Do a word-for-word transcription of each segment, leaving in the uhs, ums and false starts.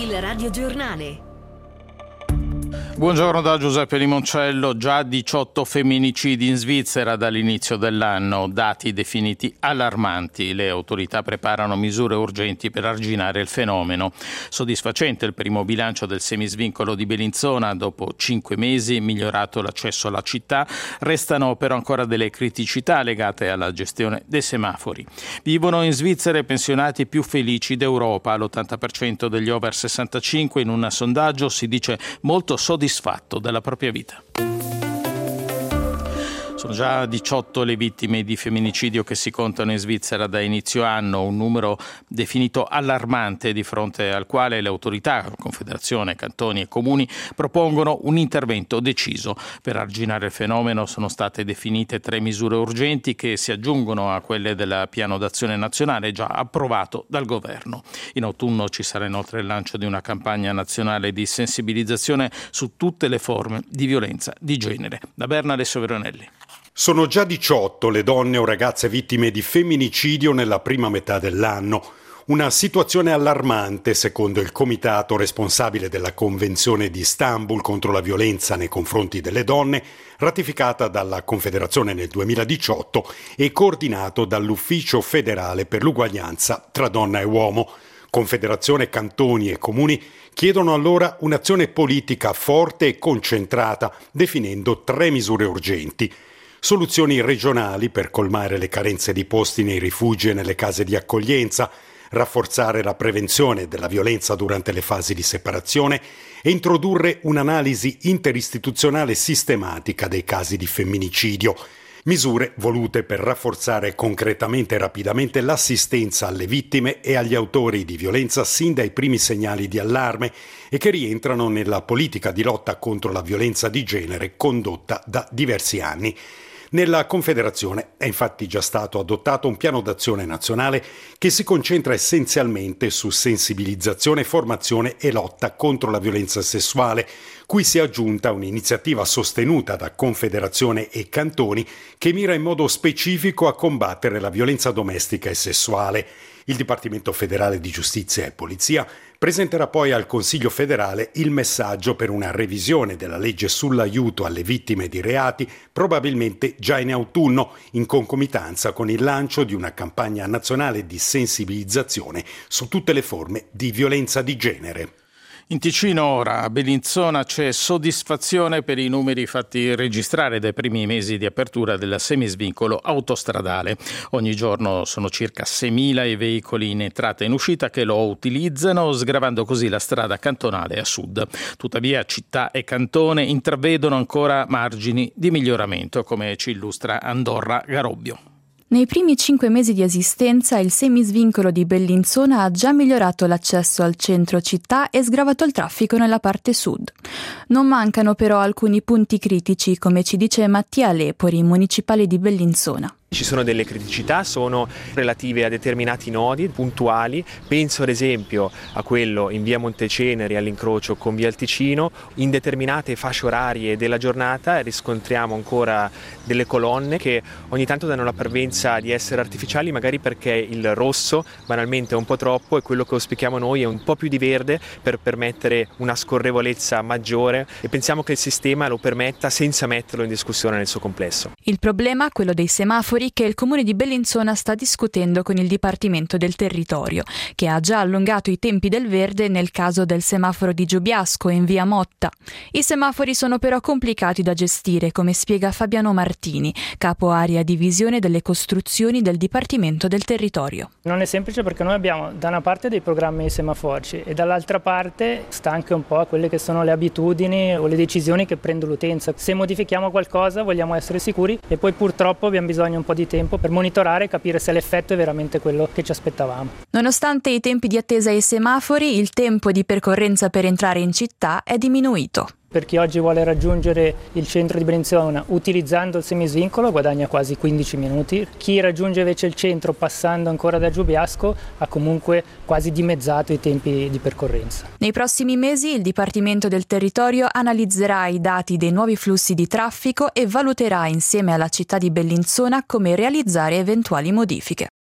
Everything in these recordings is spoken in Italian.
Il radiogiornale. Buongiorno da Giuseppe Limoncello. Già diciotto femminicidi in Svizzera dall'inizio dell'anno, dati definiti allarmanti. Le autorità preparano misure urgenti per arginare il fenomeno. Soddisfacente il primo bilancio del semisvincolo di Bellinzona. Dopo cinque mesi, migliorato l'accesso alla città. Restano però ancora delle criticità legate alla gestione dei semafori. Vivono in Svizzera i pensionati più felici d'Europa. L'ottanta per cento degli over sessantacinque in un sondaggio si dice molto soddisfatto della propria vita. Sono già diciotto le vittime di femminicidio che si contano in Svizzera da inizio anno, un numero definito allarmante di fronte al quale le autorità, Confederazione, cantoni e comuni propongono un intervento deciso. Per arginare il fenomeno sono state definite tre misure urgenti che si aggiungono a quelle del piano d'azione nazionale già approvato dal governo. In autunno ci sarà inoltre il lancio di una campagna nazionale di sensibilizzazione su tutte le forme di violenza di genere. Da Berna, Alessio Veronelli. Sono già diciotto le donne o ragazze vittime di femminicidio nella prima metà dell'anno. Una situazione allarmante, secondo il comitato responsabile della Convenzione di Istanbul contro la violenza nei confronti delle donne, ratificata dalla Confederazione nel duemiladiciotto e coordinato dall'Ufficio federale per l'uguaglianza tra donna e uomo. Confederazione, cantoni e comuni chiedono allora un'azione politica forte e concentrata, definendo tre misure urgenti. Soluzioni regionali per colmare le carenze di posti nei rifugi e nelle case di accoglienza, rafforzare la prevenzione della violenza durante le fasi di separazione e introdurre un'analisi interistituzionale sistematica dei casi di femminicidio. Misure volute per rafforzare concretamente e rapidamente l'assistenza alle vittime e agli autori di violenza sin dai primi segnali di allarme e che rientrano nella politica di lotta contro la violenza di genere condotta da diversi anni. Nella Confederazione è infatti già stato adottato un piano d'azione nazionale che si concentra essenzialmente su sensibilizzazione, formazione e lotta contro la violenza sessuale, cui si è aggiunta un'iniziativa sostenuta da Confederazione e cantoni che mira in modo specifico a combattere la violenza domestica e sessuale. Il Dipartimento federale di Giustizia e Polizia presenterà poi al Consiglio federale il messaggio per una revisione della legge sull'aiuto alle vittime di reati, probabilmente già in autunno, in concomitanza con il lancio di una campagna nazionale di sensibilizzazione su tutte le forme di violenza di genere. In Ticino ora, a Bellinzona, c'è soddisfazione per i numeri fatti registrare dai primi mesi di apertura del semisvincolo autostradale. Ogni giorno sono circa seimila i veicoli in entrata e in uscita che lo utilizzano, sgravando così la strada cantonale a sud. Tuttavia città e cantone intravedono ancora margini di miglioramento, come ci illustra Andorra Garobbio. Nei primi cinque mesi di esistenza il semisvincolo di Bellinzona ha già migliorato l'accesso al centro città e sgravato il traffico nella parte sud. Non mancano però alcuni punti critici, come ci dice Mattia Lepori, municipale di Bellinzona. Ci sono delle criticità, sono relative a determinati nodi puntuali, penso ad esempio a quello in via Monteceneri all'incrocio con via Alticino. In determinate fasce orarie della giornata riscontriamo ancora delle colonne che ogni tanto danno la parvenza di essere artificiali, magari perché il rosso banalmente è un po' troppo e quello che auspichiamo noi è un po' più di verde per permettere una scorrevolezza maggiore, e pensiamo che il sistema lo permetta senza metterlo in discussione nel suo complesso. Il problema, quello dei semafori, che il comune di Bellinzona sta discutendo con il Dipartimento del Territorio, che ha già allungato i tempi del verde nel caso del semaforo di Giobiasco in via Motta. I semafori sono però complicati da gestire, come spiega Fabiano Martini, capo area divisione delle costruzioni del Dipartimento del Territorio. Non è semplice perché noi abbiamo da una parte dei programmi semaforici e dall'altra parte sta anche un po' a quelle che sono le abitudini o le decisioni che prende l'utenza. Se modifichiamo qualcosa vogliamo essere sicuri e poi purtroppo abbiamo bisogno un po' di tempo per monitorare e capire se l'effetto è veramente quello che ci aspettavamo. Nonostante i tempi di attesa ai semafori, il tempo di percorrenza per entrare in città è diminuito. Per chi oggi vuole raggiungere il centro di Bellinzona utilizzando il semisvincolo guadagna quasi quindici minuti. Chi raggiunge invece il centro passando ancora da Giobiasco ha comunque quasi dimezzato i tempi di percorrenza. Nei prossimi mesi il Dipartimento del Territorio analizzerà i dati dei nuovi flussi di traffico e valuterà insieme alla città di Bellinzona come realizzare eventuali modifiche.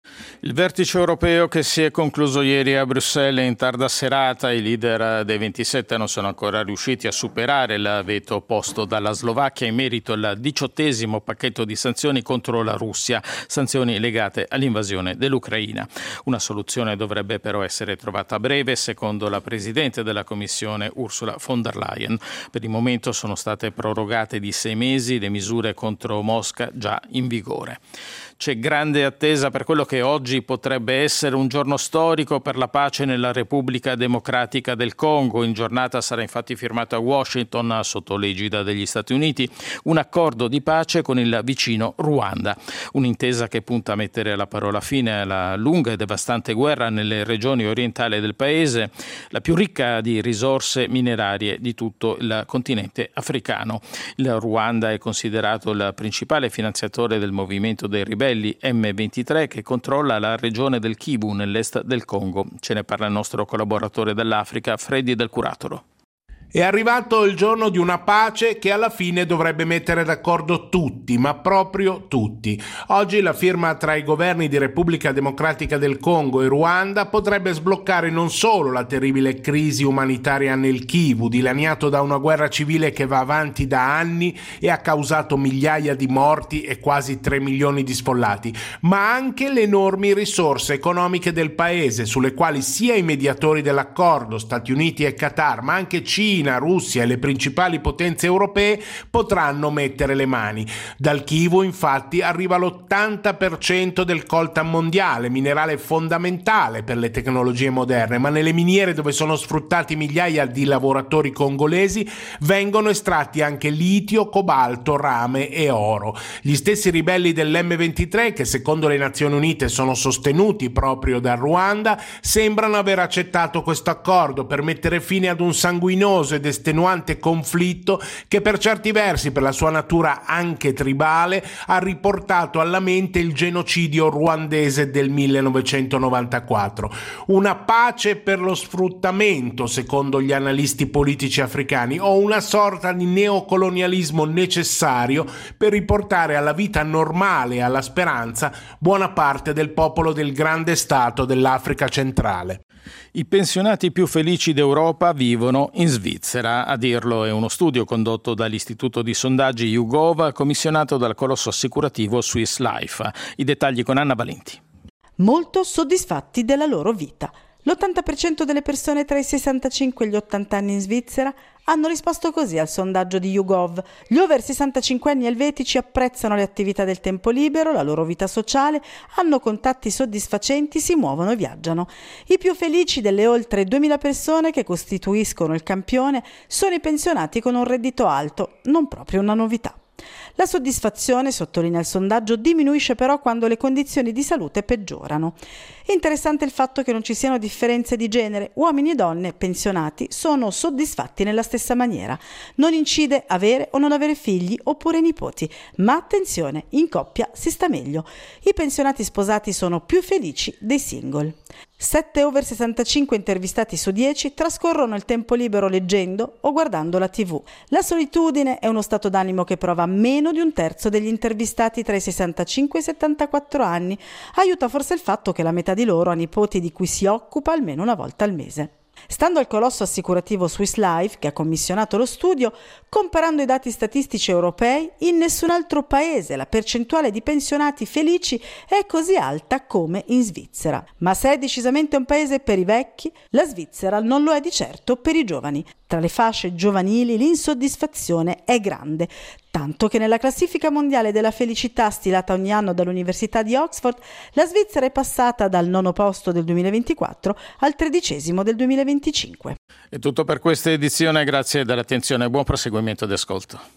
Il vertice europeo che si è concluso ieri a Bruxelles in tarda serata, i leader dei ventisette non sono ancora riusciti a superare il veto posto dalla Slovacchia in merito al diciottesimo pacchetto di sanzioni contro la Russia, sanzioni legate all'invasione dell'Ucraina. Una soluzione dovrebbe però essere trovata a breve, secondo la Presidente della Commissione Ursula von der Leyen. Per il momento sono state prorogate di sei mesi le misure contro Mosca già in vigore. C'è grande attesa per quello che oggi potrebbe essere un giorno storico per la pace nella Repubblica Democratica del Congo. In giornata sarà infatti firmato a Washington, sotto l'egida degli Stati Uniti, un accordo di pace con il vicino Ruanda. Un'intesa che punta a mettere la parola fine alla lunga e devastante guerra nelle regioni orientali del paese, la più ricca di risorse minerarie di tutto il continente africano. Il Ruanda è considerato il principale finanziatore del movimento dei ribelli emme ventitré che controlla la regione del Kivu nell'est del Congo. Ce ne parla il nostro collaboratore dall'Africa, Freddy Del Curatolo. È arrivato il giorno di una pace che alla fine dovrebbe mettere d'accordo tutti, ma proprio tutti. Oggi la firma tra i governi di Repubblica Democratica del Congo e Ruanda potrebbe sbloccare non solo la terribile crisi umanitaria nel Kivu, dilaniato da una guerra civile che va avanti da anni e ha causato migliaia di morti e quasi tre milioni di sfollati, ma anche le enormi risorse economiche del paese, sulle quali sia i mediatori dell'accordo, Stati Uniti e Qatar, ma anche Cina, Russia e le principali potenze europee potranno mettere le mani. Dal Kivu infatti arriva l'ottanta per cento del coltan mondiale, minerale fondamentale per le tecnologie moderne, ma nelle miniere dove sono sfruttati migliaia di lavoratori congolesi vengono estratti anche litio, cobalto, rame e oro. Gli stessi ribelli dell'emme ventitré, che secondo le Nazioni Unite sono sostenuti proprio dal Ruanda, sembrano aver accettato questo accordo per mettere fine ad un sanguinoso ed estenuante conflitto che per certi versi, per la sua natura anche tribale, ha riportato alla mente il genocidio ruandese del millenovecentonovantaquattro. Una pace per lo sfruttamento, secondo gli analisti politici africani, o una sorta di neocolonialismo necessario per riportare alla vita normale e alla speranza buona parte del popolo del grande stato dell'Africa centrale. I pensionati più felici d'Europa vivono in Svizzera. A dirlo è uno studio condotto dall'istituto di sondaggi YouGov, commissionato dal colosso assicurativo Swiss Life. I dettagli con Anna Valenti. Molto soddisfatti della loro vita. L'ottanta per cento delle persone tra i sessantacinque e gli ottanta anni in Svizzera hanno risposto così al sondaggio di YouGov. Gli over sessantacinque anni elvetici apprezzano le attività del tempo libero, la loro vita sociale, hanno contatti soddisfacenti, si muovono e viaggiano. I più felici delle oltre duemila persone che costituiscono il campione sono i pensionati con un reddito alto, non proprio una novità. La soddisfazione, sottolinea il sondaggio, diminuisce però quando le condizioni di salute peggiorano. Interessante il fatto che non ci siano differenze di genere, uomini e donne pensionati sono soddisfatti nella stessa maniera. Non incide avere o non avere figli oppure nipoti, ma attenzione, in coppia si sta meglio. I pensionati sposati sono più felici dei single. sette over sessantacinque intervistati su dieci trascorrono il tempo libero leggendo o guardando la tivù. La solitudine è uno stato d'animo che prova meno di un terzo degli intervistati tra i sessantacinque e i settantaquattro anni. Aiuta forse il fatto che la metà di loro ha nipoti di cui si occupa almeno una volta al mese. Stando al colosso assicurativo Swiss Life, che ha commissionato lo studio, comparando i dati statistici europei, in nessun altro paese la percentuale di pensionati felici è così alta come in Svizzera. Ma se è decisamente un paese per i vecchi, la Svizzera non lo è di certo per i giovani. Tra le fasce giovanili l'insoddisfazione è grande, tanto che nella classifica mondiale della felicità stilata ogni anno dall'Università di Oxford, la Svizzera è passata dal nono posto del duemilaventiquattro al tredicesimo del duemilaventicinque. È tutto per questa edizione, grazie dell'attenzione e buon proseguimento di ascolto.